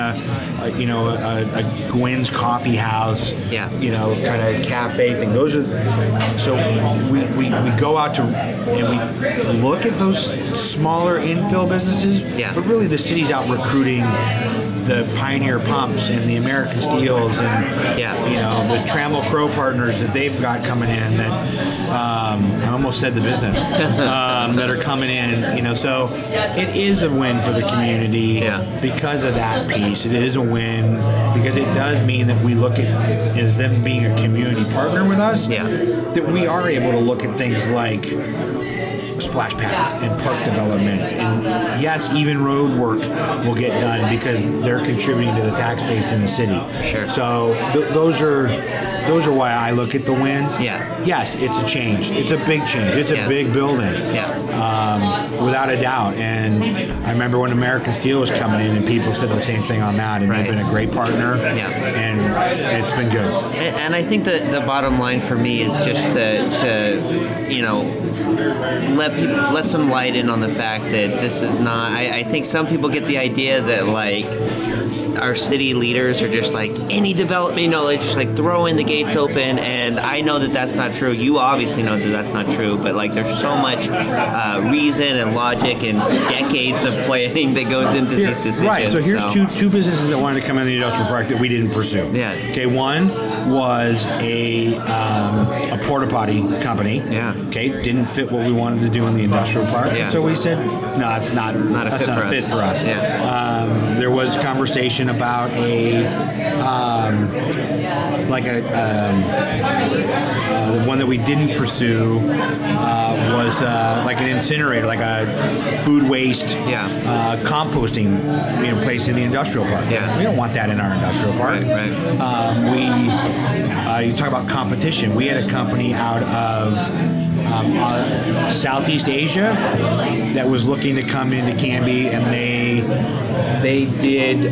Speaker 9: a Gwen's Coffee House, you know, kind of cafe thing. Those are, so we go out to, and we look at those smaller infill businesses, but really the city's out recruiting the Pioneer Pumps and the American Steels and you know, the Trammell Crow partners that they've got coming in that I almost said the business that are coming in, you know, so it is a win for the community because of that piece. It is a win because it does mean that we look at as them being a community partner with us, that we are able to look at things like splash pads and park development, and yes, even road work will get done because they're contributing to the tax base in the city.
Speaker 2: Sure.
Speaker 9: So those are why I look at the wins. Yes, it's a change. It's a big change. It's a big building. Without a doubt. And I remember when American Steel was coming in, and people said the same thing on that, and they've been a great partner. And it's been good.
Speaker 2: And I think that the bottom line for me is just to you know, let some light in on the fact that this is not. I think some people get the idea that like our city leaders are just like any development, you know, they just like throw in the gates open, and I know that that's not true. You obviously know that that's not true, but like there's so much reason and logic and decades of planning that goes into these decisions.
Speaker 9: Right. So here's two businesses that wanted to come in the industrial park that we didn't pursue. Okay. One was a porta potty company. Okay. Didn't fit what we wanted to do in the industrial park. So we said, no, it's not a fit for us. There was conversation about the one that we didn't pursue was like an incinerator, like a food waste composting, you know, place in the industrial park. We don't want that in our industrial park. You talk about competition. We had a company out of Southeast Asia that was looking to come into Canby, and they did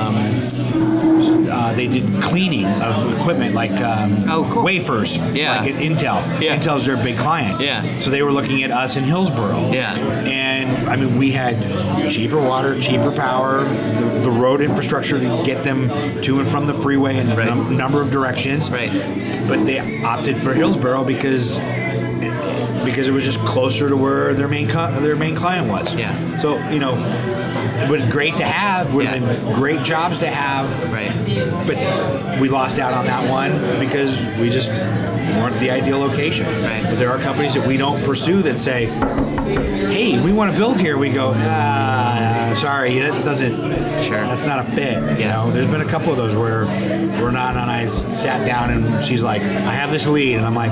Speaker 9: cleaning of equipment like wafers, like at Intel. Intel's their big client. So they were looking at us in Hillsborough. And I mean, we had cheaper water, cheaper power, the road infrastructure to get them to and from the freeway in a number of directions. But they opted for Hillsborough because it was just closer to where their main client was. So, you know, it would have been great to have, would have been great jobs to have, but we lost out on that one because we just weren't the ideal location. But there are companies that we don't pursue that say, hey, we want to build here. We go, sorry, that doesn't, that's not a fit. You know, there's been a couple of those where Renata and I sat down and she's like, I have this lead, and I'm like,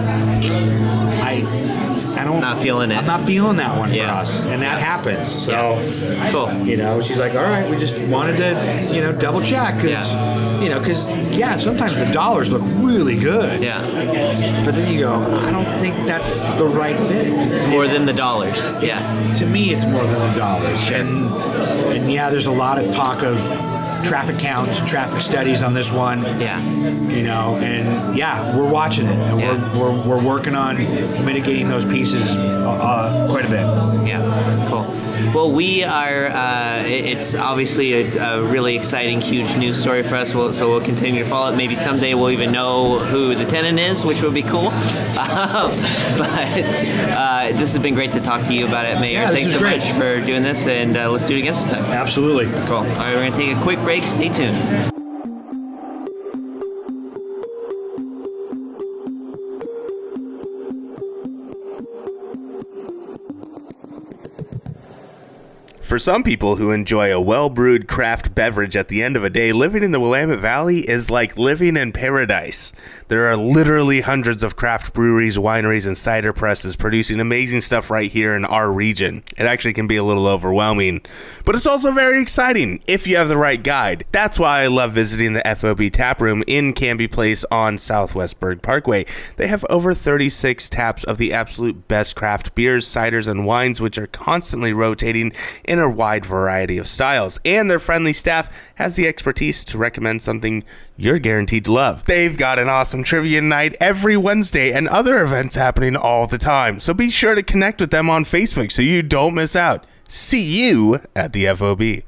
Speaker 9: I'm not feeling it. I'm not feeling that one for us, and that happens. So, cool. You know, she's like, all right, we just wanted to, you know, double check, because, you know, sometimes the dollars look really good. But then you go, I don't think that's the right fit.
Speaker 2: It's more than the dollars.
Speaker 9: To me, it's more than the dollars. And there's a lot of talk of traffic counts, traffic studies on this one. You know, and we're watching it, and we're working on mitigating those pieces quite a bit.
Speaker 2: Cool. Well, we are, it's obviously a really exciting, huge news story for us, so we'll continue to follow it. Maybe someday we'll even know who the tenant is, which would be cool. But this has been great to talk to you about it, Mayor. Thanks so much for doing this, and let's do it again sometime.
Speaker 9: Absolutely.
Speaker 2: Cool. All right, we're going to take a quick break. Stay tuned.
Speaker 1: For some people who enjoy a well-brewed craft beverage at the end of a day, living in the Willamette Valley is like living in paradise. There are literally hundreds of craft breweries, wineries, and cider presses producing amazing stuff right here in our region. It actually can be a little overwhelming, but it's also very exciting if you have the right guide. That's why I love visiting the FOB Tap Room in Canby Place on Southwest Berg Parkway. They have over 36 taps of the absolute best craft beers, ciders, and wines, which are constantly rotating in a wide variety of styles. And their friendly staff has the expertise to recommend something you're guaranteed to love. They've got an awesome trivia night every Wednesday and other events happening all the time. So be sure to connect with them on Facebook so you don't miss out. See you at the FOB.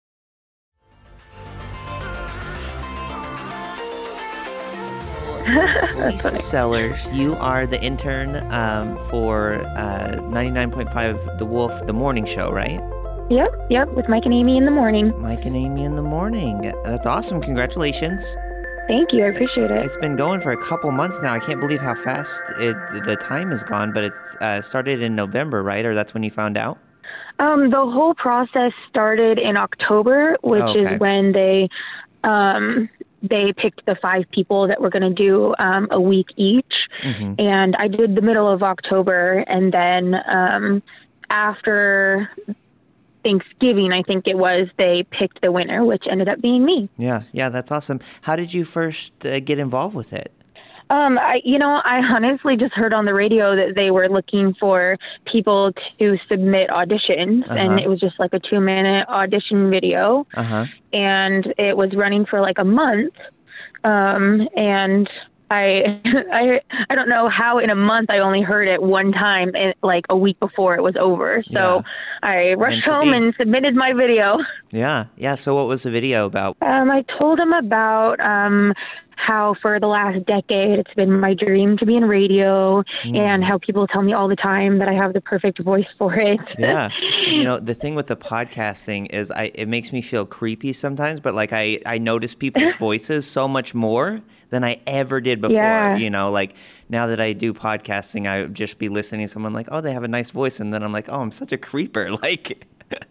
Speaker 2: Lisa Sellers, you are the intern for 99.5 The Wolf, the morning show, right?
Speaker 11: Yep, with Mike and Amy in the morning.
Speaker 2: Mike and Amy in the morning. That's awesome. Congratulations.
Speaker 11: Thank you. I appreciate it.
Speaker 2: It's been going for a couple months now. I can't believe how fast the time has gone, but it's started in November, right? Or that's when you found out?
Speaker 11: The whole process started in October, which is when they picked the 5 people that were going to do a week each. Mm-hmm. And I did the middle of October, and then after Thanksgiving, I think it was, they picked the winner, which ended up being me.
Speaker 2: Yeah, that's awesome. How did you first get involved with it?
Speaker 11: I honestly just heard on the radio that they were looking for people to submit auditions, and it was just like a 2-minute audition video, and it was running for like a month, and I don't know how in a month I only heard it one time, like a week before it was over. So I rushed home and submitted my video.
Speaker 2: Yeah. So what was the video about?
Speaker 11: I told them about how for the last decade it's been my dream to be in radio, and how people tell me all the time that I have the perfect voice for it.
Speaker 2: Yeah. The thing with the podcasting is it makes me feel creepy sometimes, but like I notice people's voices so much more than I ever did before.
Speaker 11: Yeah.
Speaker 2: Like now that I do podcasting, I would just be listening to someone like, oh, they have a nice voice. And then I'm like, oh, I'm such a creeper. Like,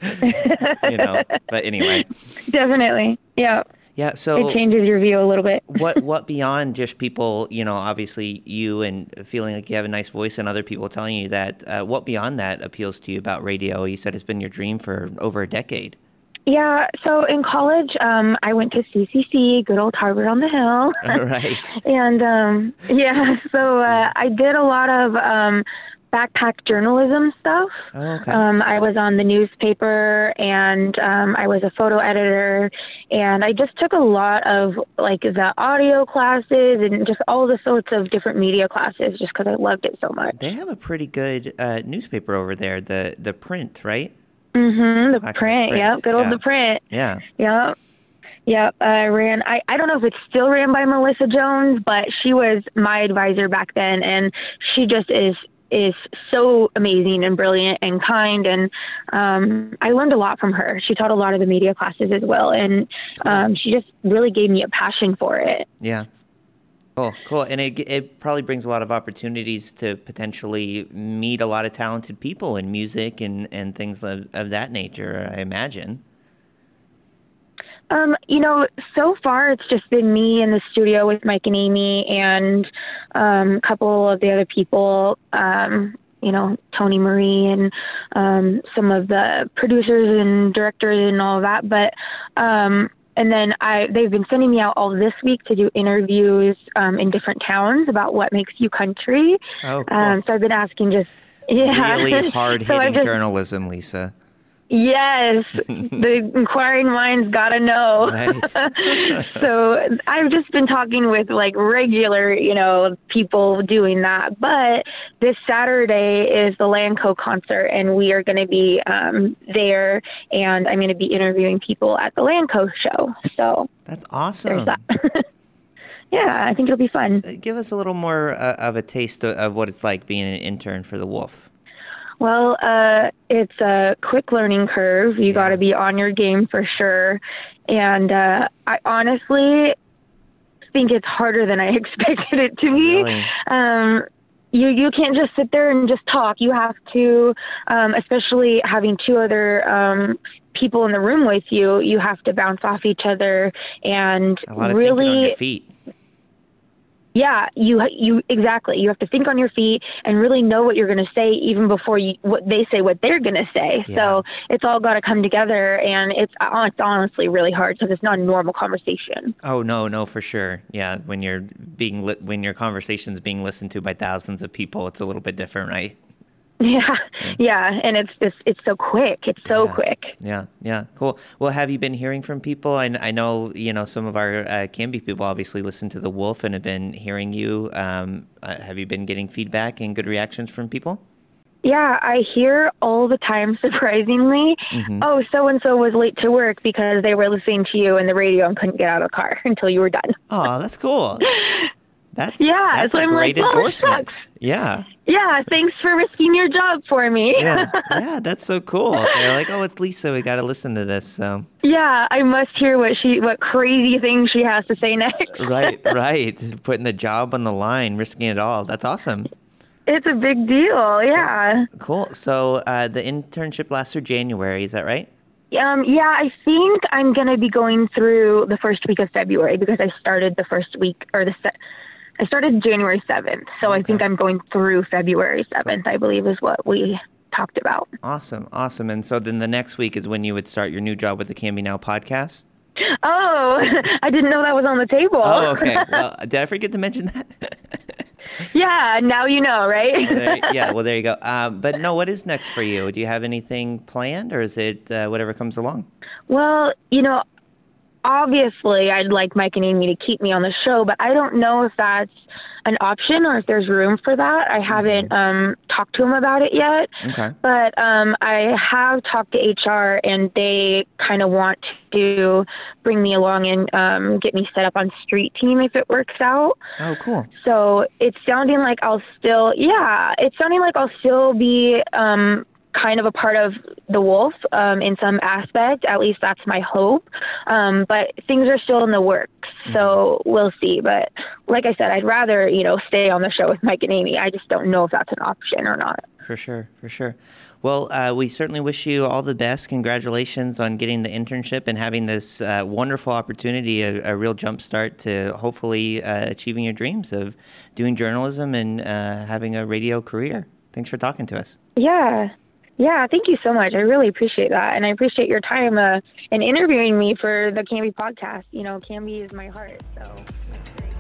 Speaker 2: but anyway.
Speaker 11: Definitely. Yeah.
Speaker 2: Yeah, so
Speaker 11: it changes your view a little bit.
Speaker 2: what beyond just people, obviously you and feeling like you have a nice voice and other people telling you that, what beyond that appeals to you about radio? You said it's been your dream for over a decade.
Speaker 11: Yeah, so in college, I went to CCC, good old Harvard on the Hill.
Speaker 2: Right.
Speaker 11: And, so I did a lot of backpack journalism stuff.
Speaker 2: Oh, okay.
Speaker 11: I was on the newspaper, and I was a photo editor, and I just took a lot of like the audio classes and just all the sorts of different media classes just because I loved it so much.
Speaker 2: They have a pretty good newspaper over there, the Print, right?
Speaker 11: Mm-hmm, the Print, yep, good old The Print.
Speaker 2: Yeah.
Speaker 11: Yep, I don't know if it's still ran by Melissa Jones, but she was my advisor back then, and she just is so amazing and brilliant and kind, and I learned a lot from her. She taught a lot of the media classes as well, and she just really gave me a passion for it.
Speaker 2: Yeah. Cool. And it probably brings a lot of opportunities to potentially meet a lot of talented people in music and things of that nature, I imagine.
Speaker 11: So far it's just been me in the studio with Mike and Amy and a couple of the other people, Tony Marie and some of the producers and directors and all of that. But and then they've been sending me out all this week to do interviews in different towns about what makes you country.
Speaker 2: Oh, cool.
Speaker 11: So I've been asking
Speaker 2: really hard-hitting journalism, Lisa.
Speaker 11: Yes, the inquiring mind's got to know.
Speaker 2: Right.
Speaker 11: So I've just been talking with like regular, people doing that. But this Saturday is the Landco concert, and we are going to be there, and I'm going to be interviewing people at the Landco show. So
Speaker 2: that's awesome.
Speaker 11: Yeah, I think it'll be fun.
Speaker 2: Give us a little more of a taste of what it's like being an intern for the Wolf.
Speaker 11: Well, it's a quick learning curve. You got to be on your game for sure. And I honestly think it's harder than I expected it to be.
Speaker 2: Really?
Speaker 11: You can't just sit there and just talk. You have to, especially having two other people in the room with you, you have to bounce off each other and
Speaker 2: a lot of
Speaker 11: really
Speaker 2: thinking on your feet.
Speaker 11: Yeah, you exactly. You have to think on your feet and really know what you're going to say even before what they say what they're going to say. Yeah. So it's all got to come together, and it's honestly really hard because it's not a normal conversation.
Speaker 2: Oh no, for sure. Yeah, when when your conversation's being listened to by thousands of people, it's a little bit different, right?
Speaker 11: Yeah, and it's so quick. It's so quick.
Speaker 2: Yeah, cool. Well, have you been hearing from people? I know, some of our Canby people obviously listen to The Wolf and have been hearing you. Have you been getting feedback and good reactions from people?
Speaker 11: Yeah, I hear all the time, surprisingly, oh, so-and-so was late to work because they were listening to you in the radio and couldn't get out of the car until you were done.
Speaker 2: Oh, that's cool. That's
Speaker 11: so
Speaker 2: a
Speaker 11: I'm
Speaker 2: great endorsement.
Speaker 11: Yeah, thanks for risking your job for me.
Speaker 2: Yeah, that's so cool. They're like, oh, it's Lisa. We got to listen to this. So.
Speaker 11: Yeah, I must hear what crazy things she has to say next.
Speaker 2: Right. Putting the job on the line, risking it all. That's awesome.
Speaker 11: It's a big deal, yeah.
Speaker 2: Cool. So the internship lasts through January, is that right?
Speaker 11: Yeah, I think I'm going to be going through the first week of February because I started the first week, I started January 7th, so I think I'm going through February 7th, I believe is what we talked about.
Speaker 2: Awesome. And so then the next week is when you would start your new job with the Canby Now podcast?
Speaker 11: Oh, I didn't know that was on the table.
Speaker 2: Oh, okay. Well, did I forget to mention that?
Speaker 11: Yeah, now you know, right?
Speaker 2: Well, there you go. But no, what is next for you? Do you have anything planned, or is it whatever comes along?
Speaker 11: Well, obviously, I'd like Mike and Amy to keep me on the show, but I don't know if that's an option or if there's room for that. I haven't talked to them about it yet.
Speaker 2: Okay.
Speaker 11: But I have talked to HR, and they kind of want to bring me along and get me set up on street team if it works out.
Speaker 2: Oh, cool.
Speaker 11: So it's sounding like I'll still be kind of a part of the Wolf in some aspect. At least that's my hope. But things are still in the works, so we'll see. But like I said, I'd rather, stay on the show with Mike and Amy. I just don't know if that's an option or not.
Speaker 2: For sure. Well, we certainly wish you all the best. Congratulations on getting the internship and having this wonderful opportunity, a real jump start to hopefully achieving your dreams of doing journalism and having a radio career. Thanks for talking to us.
Speaker 11: Yeah, thank you so much. I really appreciate that. And I appreciate your time in interviewing me for the Canby podcast. Canby is my heart, so that's great.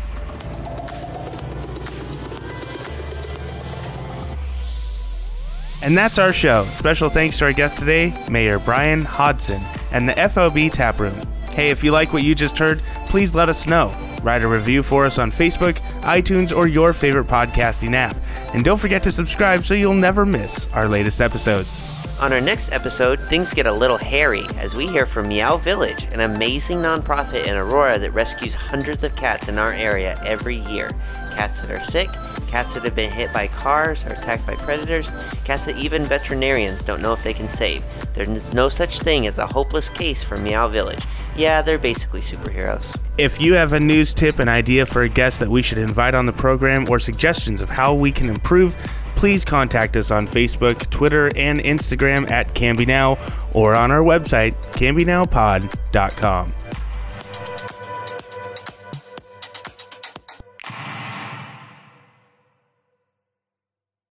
Speaker 3: And that's our show. Special thanks to our guest today, Mayor Brian Hodson, and the FOB Tap Room. Hey, if you like what you just heard, please let us know. Write a review for us on Facebook, iTunes, or your favorite podcasting app. And don't forget to subscribe so you'll never miss our latest episodes.
Speaker 2: On our next episode, things get a little hairy as we hear from Meow Village, an amazing nonprofit in Aurora that rescues hundreds of cats in our area every year. Cats that are sick, cats that have been hit by cars or attacked by predators, cats that even veterinarians don't know if they can save. There's no such thing as a hopeless case for Meow Village. Yeah, they're basically superheroes.
Speaker 3: If you have a news tip, an idea for a guest that we should invite on the program, or suggestions of how we can improve, please contact us on Facebook, Twitter, and Instagram at Canby Now, or on our website, cambynowpod.com.